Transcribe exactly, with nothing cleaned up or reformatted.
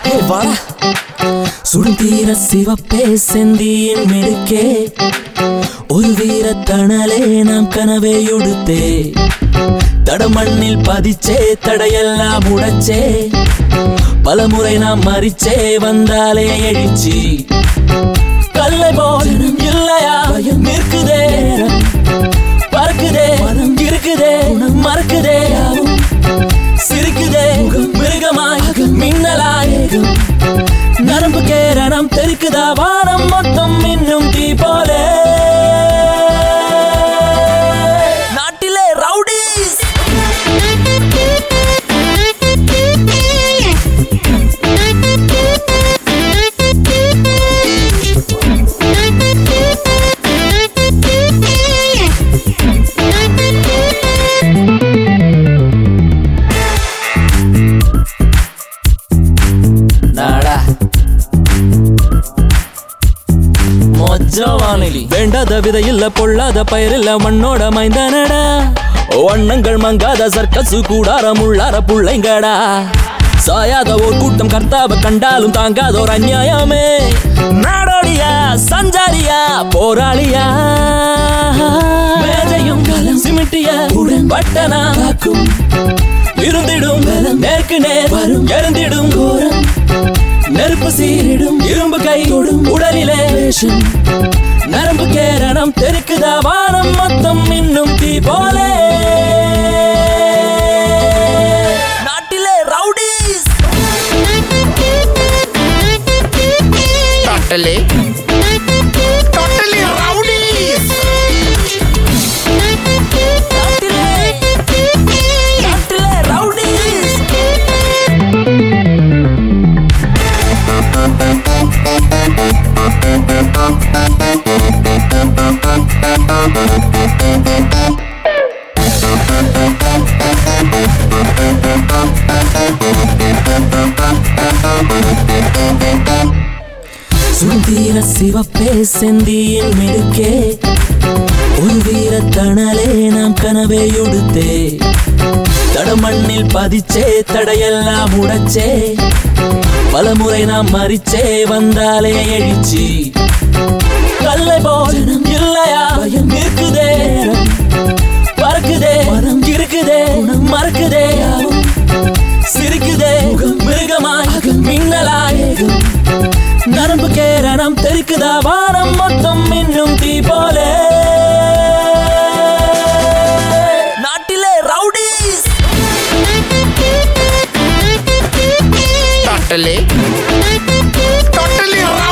சுடுதீர சிவப்பே செந்தியின் மிடுக்கே ஒரு வீர தணலே நாம் கனவே உடுத்தே தடமண்ணில் பதிச்சே தடையெல்லாம் உடைச்சே பலமுறை நாம் மறிச்சே வந்தாலே எழுச்சி கல்லை போல் இல்லையா நிற்குதே பறக்குதே இருக்குதே மறக்குதே சிரிக்குதே மிருகமாய் மின்னலாய் நரம்பு கேரணம் தெருக்குதா வானம் மொத்தம் இன்னும் தீ போலே நாட்டிலே ரவுடிஸ் வேண்டாத விதை இல்ல பொல்லாத பயிரில்ல மண்ணோட மைந்தனடா வண்ணங்கள் மங்காத சர்க்கசு கூடாரம் உள்ளார புள்ளைங்கடா சாயாத ஓர் கூட்டம் கர்த்தாவ கண்டாலும் தாங்காத ஒரு அநியாயமே நாடோடியா சஞ்சாரியா போராளியா மேஜையும் சிமிட்டிய பட்டனா இருந்திடும் நேருக்கு நேர் எழுந்திடும் கோரம் நெருப்பு சீரிடும் இரும்பு கை தொடும் உடலிலே நரம்பு கேரணம் தெருக்குதா வானம் மொத்தம் இன்னும் தீ போலே நாட்டிலே ரவுடிஸ் டோட்டலி டோட்டலி ரவுடிஸ் நாட்டிலே நாட்டிலே ரவுடிஸ் சுடுதீர சிவப்பே செந்தியின் மிடுக்கே ஒரு வீர தணலே நாம் கனவே உடுத்தே தடமண்ணில் பதிச்சே தடையெல்லாம் உடைச்சே பலமுறை நாம் மறிச்சே வந்தாலே எழுச்சி கல்லை போல் இல்லையா நிற்குதே பறக்குதே இருக்குதே மறக்குதே சிரிக்குதே மிருகமாய் மின்னலாய் நரம்பு கேரணம் தெருக்குதா வானம் மொத்தம் இன்னும் தீ போலே நாட்டிலே ரவுடிஸ் டோட்டலி டோட்டலி